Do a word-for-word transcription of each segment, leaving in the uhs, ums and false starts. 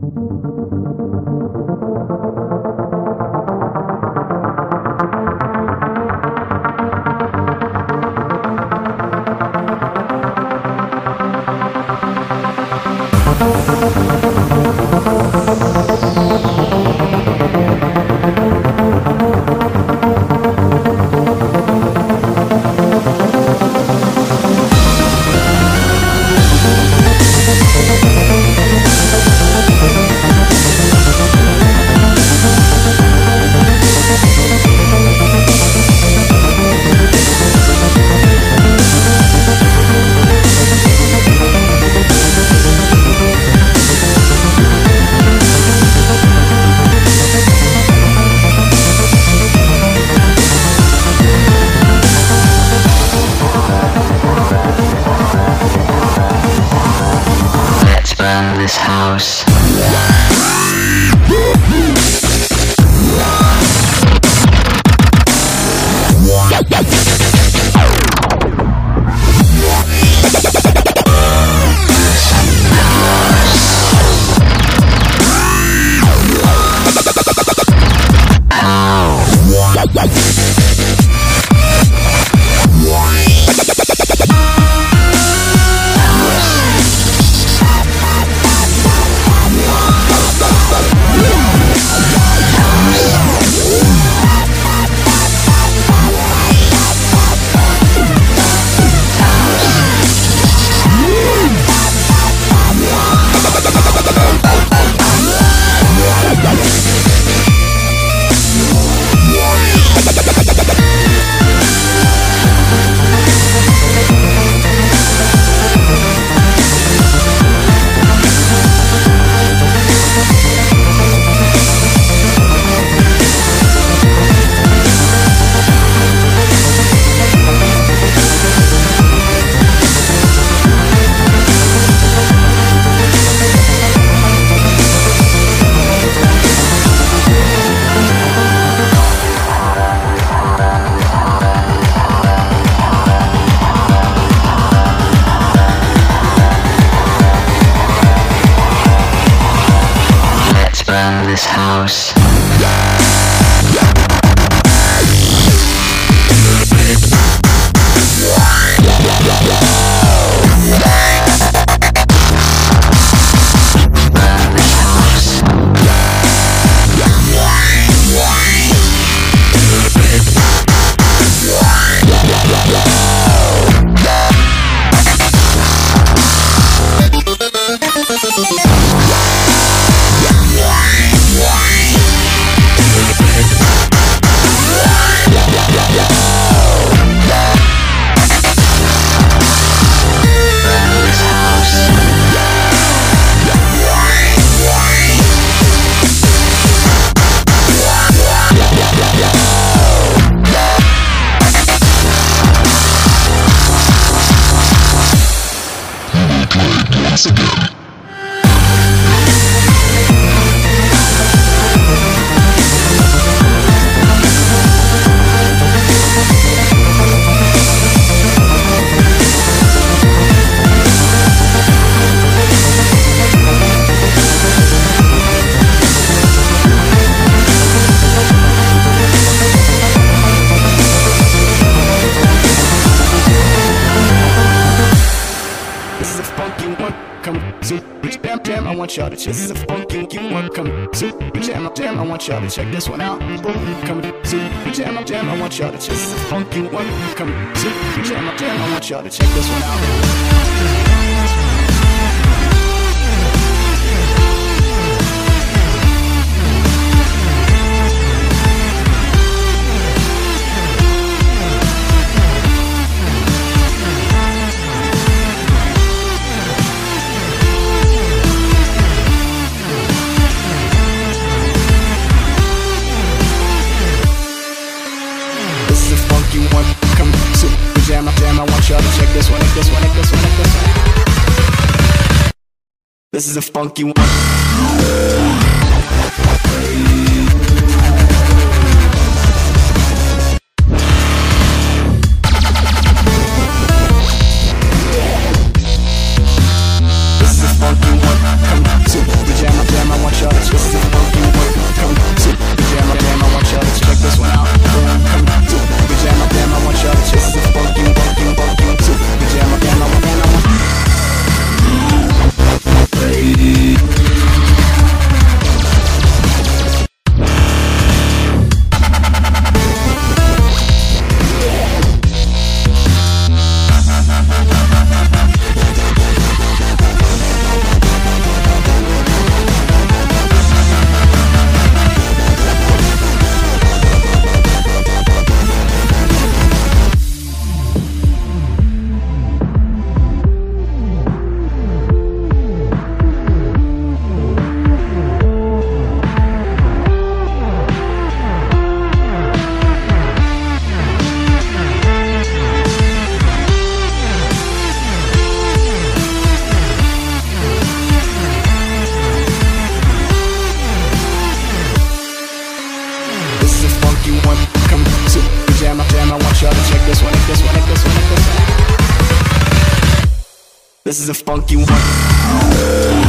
This house. This house. Once again. Jam, jam, I want y'all to check. This is a funky one. Come super jam, jam, I want y'all to check this one out. Boom, come super jam, jam, I want y'all to check. This is a funky one. Come super jam, jam, I want y'all to check this one out. One, come super jam, jam, I want y'all to check this one, this one, this one, this one. This is a funky one. This is a funky one. Come super jam, jam, I This is a funky one.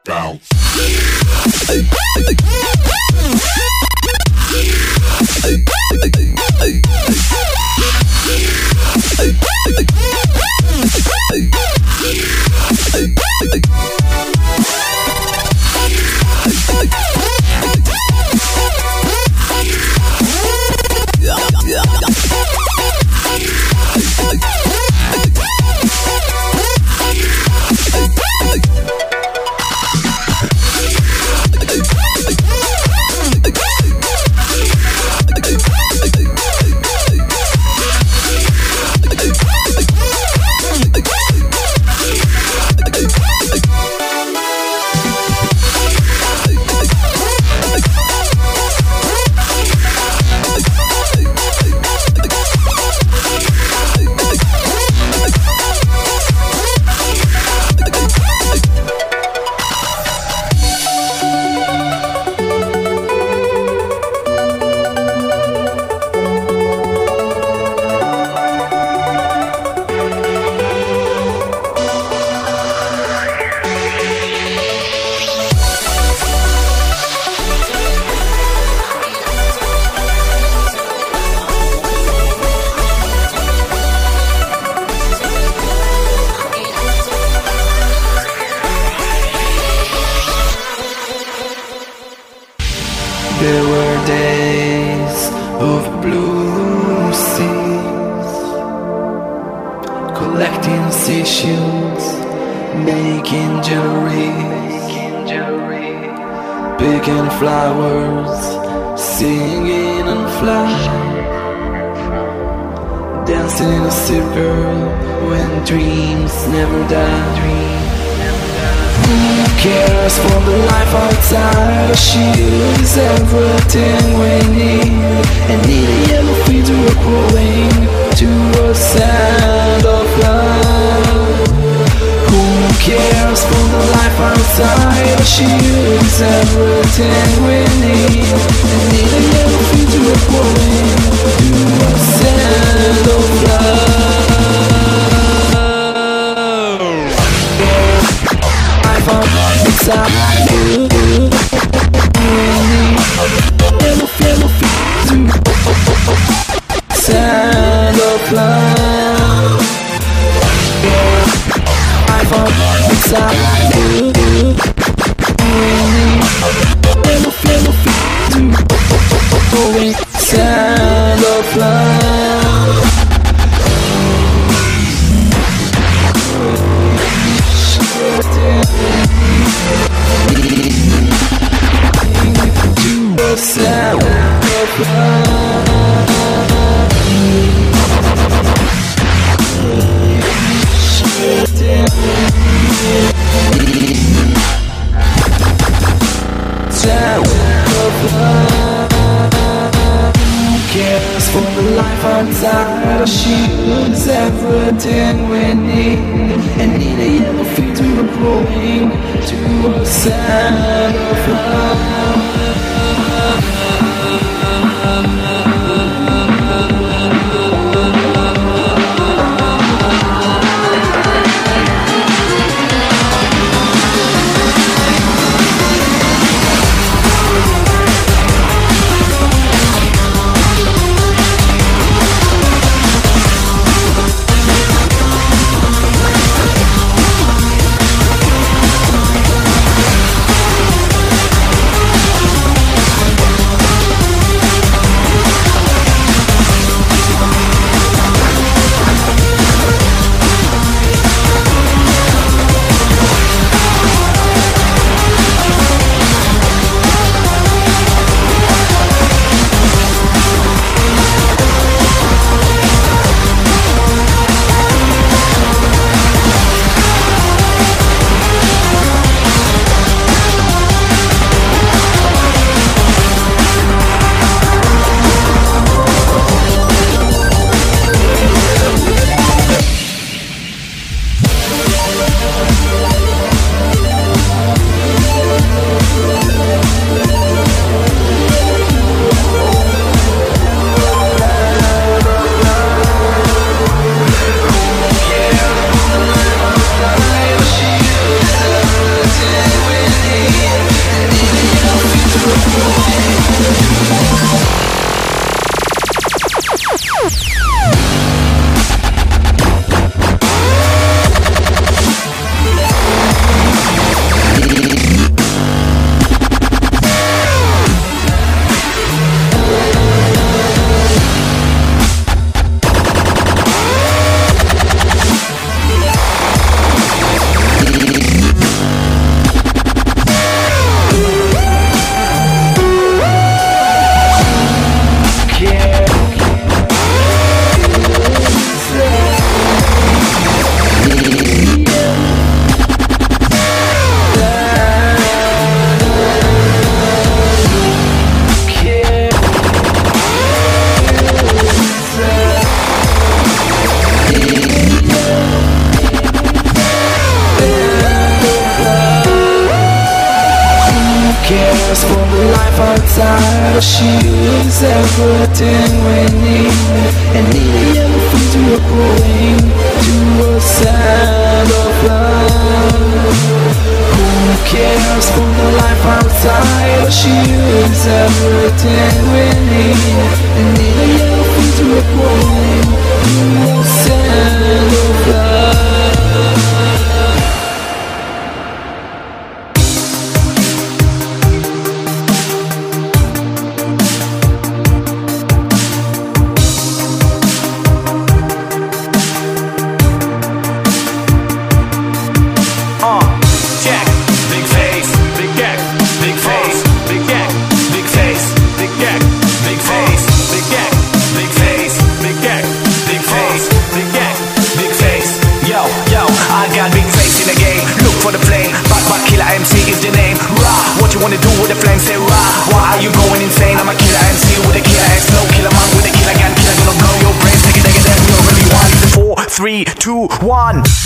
bounce. There were days of blue seas, collecting seashells, making jewelry, picking flowers, singing and flying, dancing in a circle when dreams never die. Who cares for the life outside? A shield is everything we need, and need a yellow feet to a crawling to a sand of love. Who cares for the life outside? A shield is everything we need, and need a yellow feet to a crawling to a sand of love. Inside you, yellow, yellow feet to sand of love. I found inside you, yellow, yellow feet to sand of love. Sound of love. Sound of love. Who cares for the life outside? A shield is everything we need, and need a yellow feet to a growing to a sound of love. cares for the life outside? She is everything we need. And nearly elephants were going to a side of love. Who cares for the life outside? She is everything we need. And nearly elephants were going to a side of love. For the flame, Bad Bad Killer M C is the name. Rah, what you wanna do with the flame? Say rah, why are you going insane? I'm a killer M C with a killer X, no killer man with a killer gun. Killer gonna blow your brains, take it, take it, take it. You already won. Four, three, two, one.